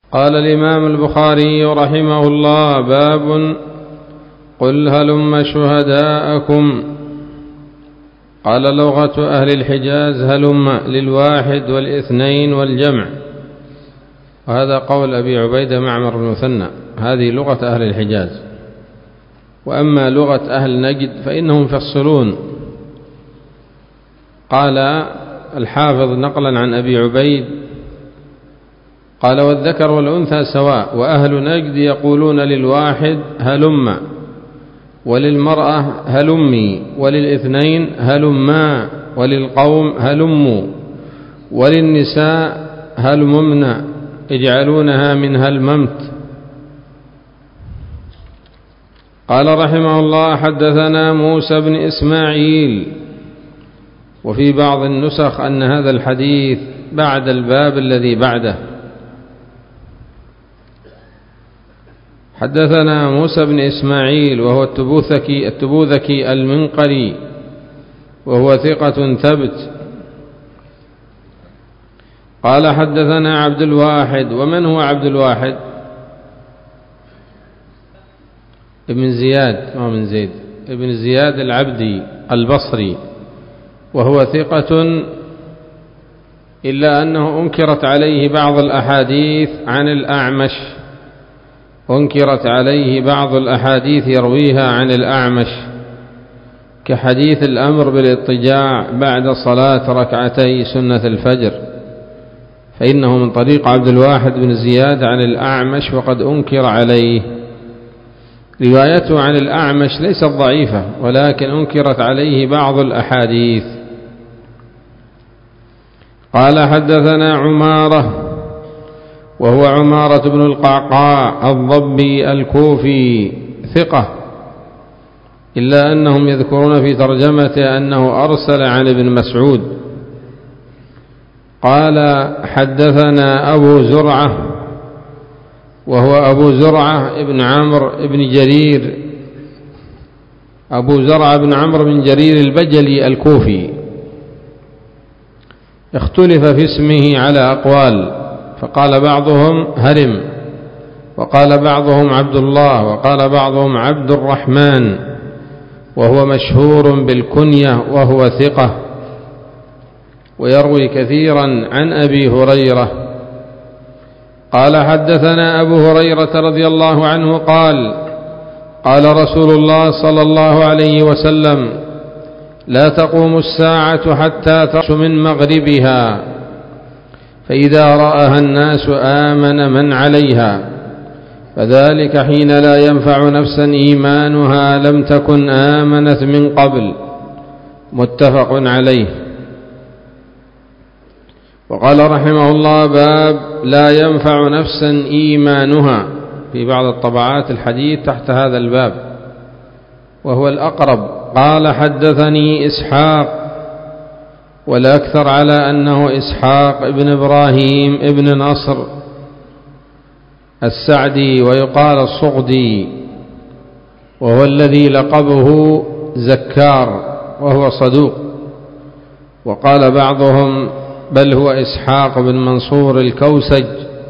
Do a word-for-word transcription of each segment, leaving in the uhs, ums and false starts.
قال الإمام البخاري رحمه الله: باب قل هلم شهداءكم. قال: لغة أهل الحجاز هلم للواحد والاثنين والجمع. وهذا قول أبي عبيدة معمر بن مثنى، هذه لغة أهل الحجاز. وأما لغة أهل نجد فإنهم يفصلون. قال الحافظ نقلا عن أبي عبيد قال: والذكر والأنثى سواء، وأهل نجد يقولون للواحد هلم، وللمرأة هلمي، وللاثنين هلما، وللقوم هلموا، وللنساء هلممن، يجعلونها من هلممت. قال رحمه الله: حدثنا موسى بن إسماعيل. وفي بعض النسخ أن هذا الحديث بعد الباب الذي بعده. حدثنا موسى بن إسماعيل وهو التبوذكي التبوذكي المنقري، وهو ثقة ثبت. قال: حدثنا عبد الواحد. ومن هو عبد الواحد؟ ابن زياد، ما من زيد، ابن زياد العبدي البصري، وهو ثقة، إلا أنه أنكرت عليه بعض الأحاديث عن الأعمش، أنكرت عليه بعض الأحاديث يرويها عن الأعمش، كحديث الأمر بالاضطجاع بعد صلاة ركعتي سنة الفجر، فإنه من طريق عبد الواحد بن زياد عن الأعمش، وقد أنكر عليه. روايته عن الأعمش ليست ضعيفة، ولكن أنكرت عليه بعض الأحاديث. قال: حدثنا عمارة، وهو عمارة بن القعقاع الضبي الكوفي، ثقة، إلا أنهم يذكرون في ترجمته أنه أرسل عن ابن مسعود. قال: حدثنا أبو زرعة، وهو أبو زرعة ابن عمرو ابن جرير، أبو زرعة بن عمرو بن جرير البجلي الكوفي، اختلف في اسمه على أقوال، فقال بعضهم هرم، وقال بعضهم عبد الله، وقال بعضهم عبد الرحمن، وهو مشهور بالكنية، وهو ثقة، ويروي كثيرا عن أبي هريرة. قال: حدثنا أبو هريرة رضي الله عنه قال: قال رسول الله صلى الله عليه وسلم: لا تقوم الساعة حتى ترش من مغربها، فإذا رآها الناس آمن من عليها، فذلك حين لا ينفع نفسا إيمانها لم تكن آمنت من قبل. متفق عليه. وقال رحمه الله: باب لا ينفع نفسا إيمانها. في بعض الطبعات الحديث تحت هذا الباب، وهو الأقرب. قال: حدثني إسحاق، والأكثر على أنه إسحاق ابن إبراهيم ابن نصر السعدي، ويقال الصغدي، وهو الذي لقبه زكار، وهو صدوق. وقال بعضهم بل هو إسحاق بن منصور الكوسج،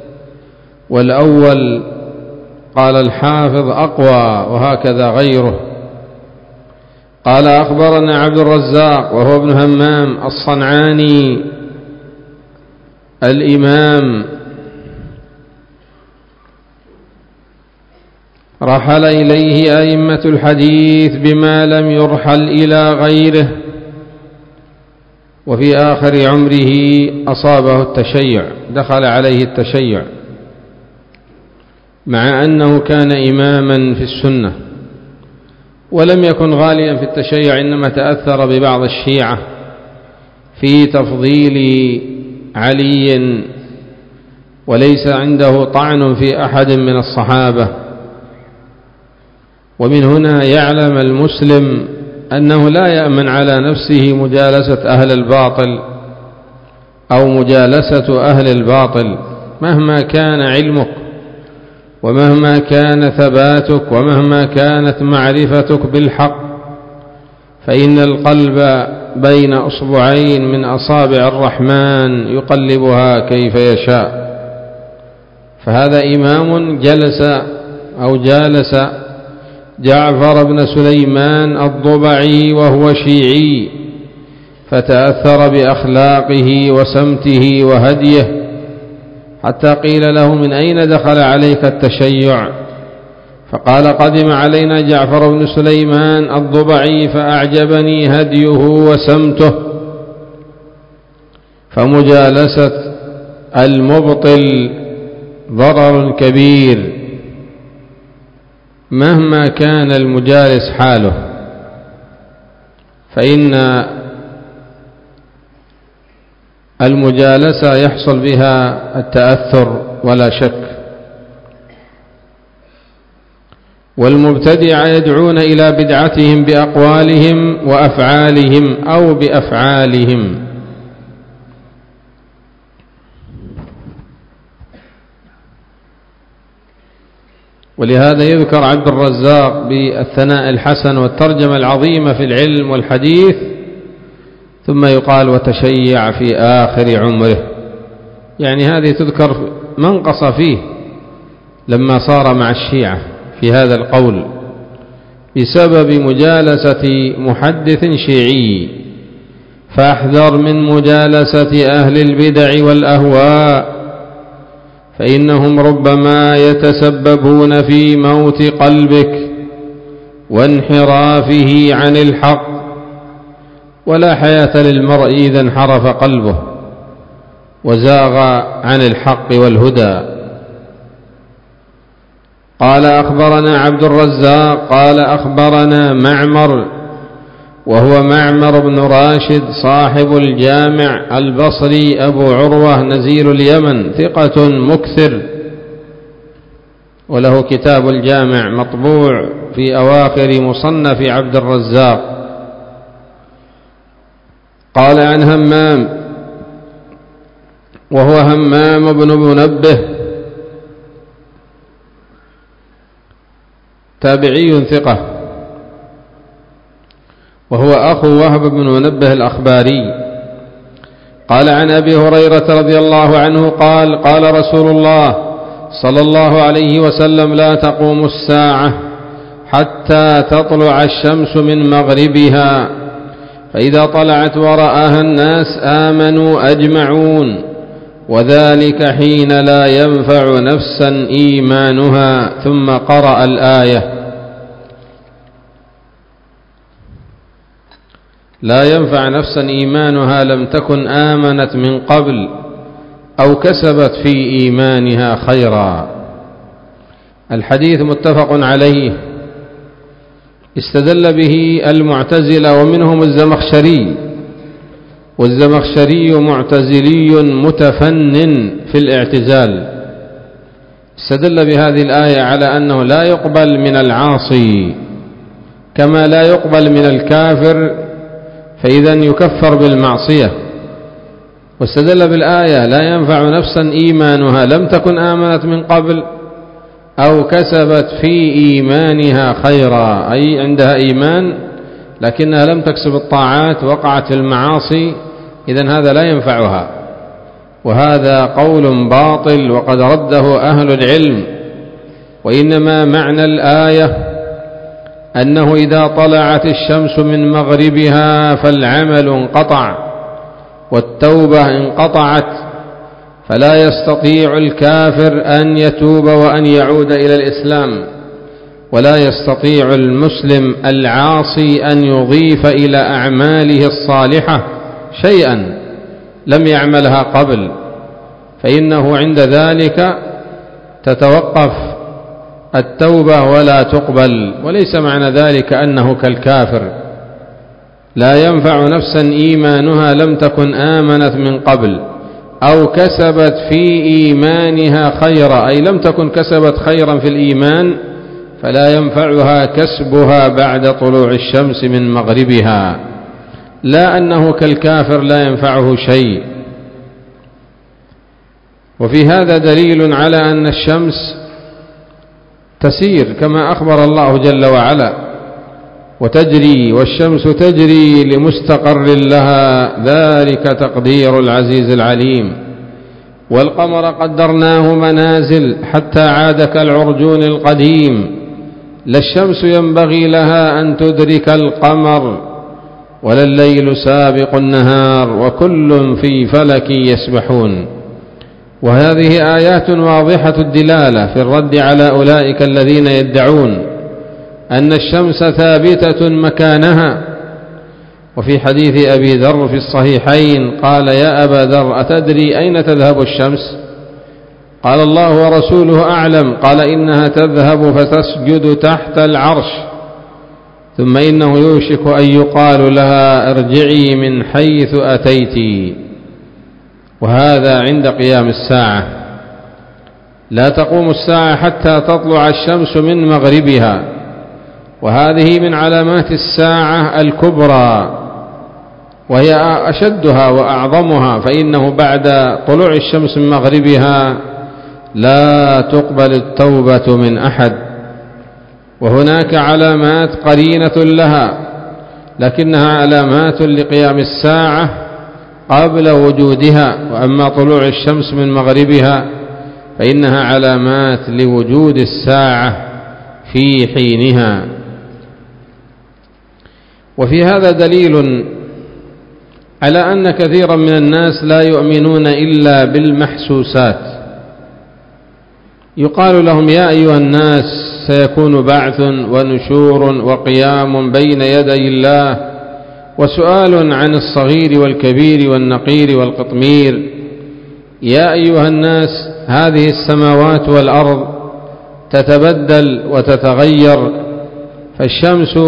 والأول قال الحافظ أقوى، وهكذا غيره. قال: أخبرنا عبد الرزاق، وهو ابن همام الصنعاني الإمام، رحل إليه أئمة الحديث بما لم يرحل إلى غيره، وفي آخر عمره أصابه التشيع، دخل عليه التشيع، مع أنه كان إماما في السنة، ولم يكن غاليا في التشيع، إنما تأثر ببعض الشيعة في تفضيل علي، وليس عنده طعن في أحد من الصحابة. ومن هنا يعلم المسلم أنه لا يأمن على نفسه مجالسة أهل الباطل أو مجالسة أهل الباطل، مهما كان علمك، ومهما كان ثباتك، ومهما كانت معرفتك بالحق، فإن القلب بين أصبعين من أصابع الرحمن يقلبها كيف يشاء، فهذا إمام جلس أو جالس جعفر بن سليمان الضبعي وهو شيعي، فتأثر بأخلاقه وسمته وهديه، حتى قيل له: من أين دخل عليك التشيع؟ فقال: قدم علينا جعفر بن سليمان الضبعي فأعجبني هديه وسمته. فمجالسة المبطل ضرر كبير مهما كان المجالس حاله، فإن المجالسة يحصل بها التأثر ولا شك. والمبتدعة يدعون إلى بدعتهم بأقوالهم وأفعالهم أو بأفعالهم. ولهذا يذكر عبد الرزاق بالثناء الحسن والترجمة العظيمة في العلم والحديث، ثم يقال: وتشيع في آخر عمره. يعني هذه تذكر منقص فيه لما صار مع الشيعة في هذا القول بسبب مجالسة محدث شيعي. فاحذر من مجالسة أهل البدع والأهواء، فإنهم ربما يتسببون في موت قلبك وانحرافه عن الحق، ولا حياة للمرء إذا انحرف قلبه وزاغ عن الحق والهدى. قال: أخبرنا عبد الرزاق قال: أخبرنا معمر، وهو معمر بن راشد صاحب الجامع البصري أبو عروة نزيل اليمن، ثقة مكثر، وله كتاب الجامع مطبوع في أواخر مصنف عبد الرزاق. قال عن همام، وهو همام بن منبه تابعي ثقة، وهو أخو وهب بن منبه الأخباري. قال عن أبي هريرة رضي الله عنه قال: قال رسول الله صلى الله عليه وسلم: لا تقوم الساعة حتى تطلع الشمس من مغربها، فإذا طلعت ورآها الناس آمنوا أجمعون، وذلك حين لا ينفع نفسا إيمانها. ثم قرأ الآية: لا ينفع نفسا إيمانها لم تكن آمنت من قبل أو كسبت في إيمانها خيرا. الحديث متفق عليه، استدل به المعتزلة ومنهم الزمخشري، والزمخشري معتزلي متفنن في الاعتزال. استدل بهذه الآية على أنه لا يقبل من العاصي كما لا يقبل من الكافر، فإذا يكفر بالمعصية. واستدل بالآية: لا ينفع نفسا إيمانها لم تكن آمنت من قبل أو كسبت في إيمانها خيرا، أي عندها إيمان لكنها لم تكسب الطاعات، وقعت في المعاصي، إذن هذا لا ينفعها. وهذا قول باطل وقد رده أهل العلم. وإنما معنى الآية أنه إذا طلعت الشمس من مغربها فالعمل انقطع والتوبة انقطعت، فلا يستطيع الكافر أن يتوب وأن يعود إلى الإسلام، ولا يستطيع المسلم العاصي أن يضيف إلى أعماله الصالحة شيئا لم يعملها قبل، فإنه عند ذلك تتوقف التوبة ولا تقبل. وليس معنى ذلك أنه كالكافر. لا ينفع نفسا إيمانها لم تكن آمنت من قبل أو كسبت في إيمانها خيرا، أي لم تكن كسبت خيرا في الإيمان فلا ينفعها كسبها بعد طلوع الشمس من مغربها، لا أنه كالكافر لا ينفعه شيء. وفي هذا دليل على أن الشمس تسير كما أخبر الله جل وعلا: وتجري والشمس تجري لمستقر لها ذلك تقدير العزيز العليم. والقمر قدرناه منازل حتى عاد كالعرجون القديم، لا الشمس ينبغي لها أن تدرك القمر ولا الليل سابق النهار وكل في فلك يسبحون. وهذه آيات واضحة الدلالة في الرد على أولئك الذين يدعون أن الشمس ثابتة مكانها. وفي حديث أبي ذر في الصحيحين قال: يا أبا ذر أتدري أين تذهب الشمس؟ قال: الله ورسوله أعلم. قال: إنها تذهب فتسجد تحت العرش، ثم إنه يوشك أن يقال لها ارجعي من حيث أتيت. وهذا عند قيام الساعة، لا تقوم الساعة حتى تطلع الشمس من مغربها، وهذه من علامات الساعة الكبرى وهي أشدها وأعظمها، فإنه بعد طلوع الشمس من مغربها لا تقبل التوبة من أحد. وهناك علامات قرينة لها، لكنها علامات لقيام الساعة قبل وجودها، وأما طلوع الشمس من مغربها فإنها علامات لوجود الساعة في حينها. وفي هذا دليل على أن كثيرا من الناس لا يؤمنون إلا بالمحسوسات. يقال لهم: يا أيها الناس سيكون بعث ونشور وقيام بين يدي الله وسؤال عن الصغير والكبير والنقير والقطمير. يا أيها الناس هذه السماوات والأرض تتبدل وتتغير، فالشمس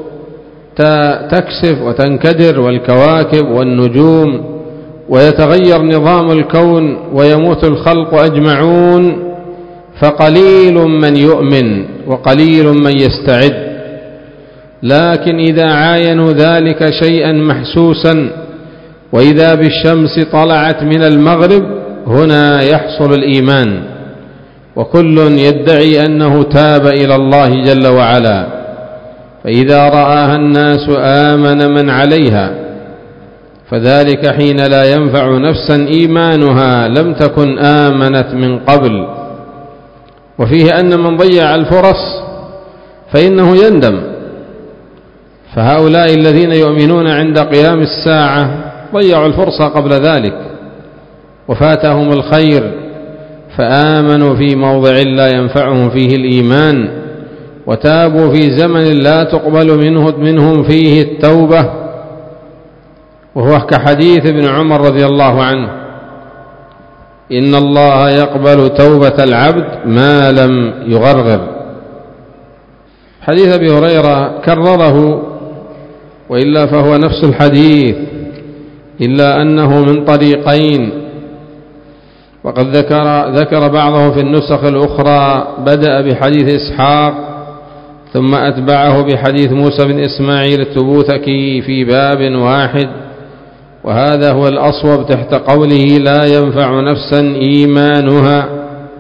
تكسف وتنكدر والكواكب والنجوم، ويتغير نظام الكون ويموت الخلق أجمعون، فقليل من يؤمن وقليل من يستعد. لكن إذا عاينوا ذلك شيئا محسوسا وإذا بالشمس طلعت من المغرب، هنا يحصل الإيمان، وكل يدعي أنه تاب إلى الله جل وعلا، فإذا رآها الناس آمن من عليها، فذلك حين لا ينفع نفسا إيمانها لم تكن آمنت من قبل. وفيه أن من ضيع الفرص فإنه يندم، فهؤلاء الذين يؤمنون عند قيام الساعة ضيعوا الفرصة قبل ذلك وفاتهم الخير، فآمنوا في موضع لا ينفعهم فيه الإيمان، وتابوا في زمن لا تقبل منه منهم فيه التوبة، وهو كحديث ابن عمر رضي الله عنه: إن الله يقبل توبة العبد ما لم يغرغر. حديث أبي هريرة كرره، وإلا فهو نفس الحديث، إلا أنه من طريقين، وقد ذكر, ذكر بعضه في النسخ الأخرى بدأ بحديث إسحاق ثم أتبعه بحديث موسى بن إسماعيل التبوذكي في باب واحد، وهذا هو الأصوب تحت قوله لا ينفع نفسا إيمانها.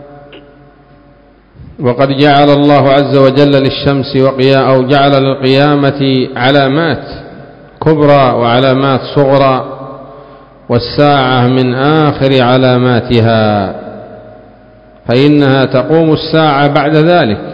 وقد جعل الله عز وجل للشمس وقيا أو جعل للقيامة علامات كبرى وعلامات صغرى، والساعة من آخر علاماتها، فإنها تقوم الساعة بعد ذلك،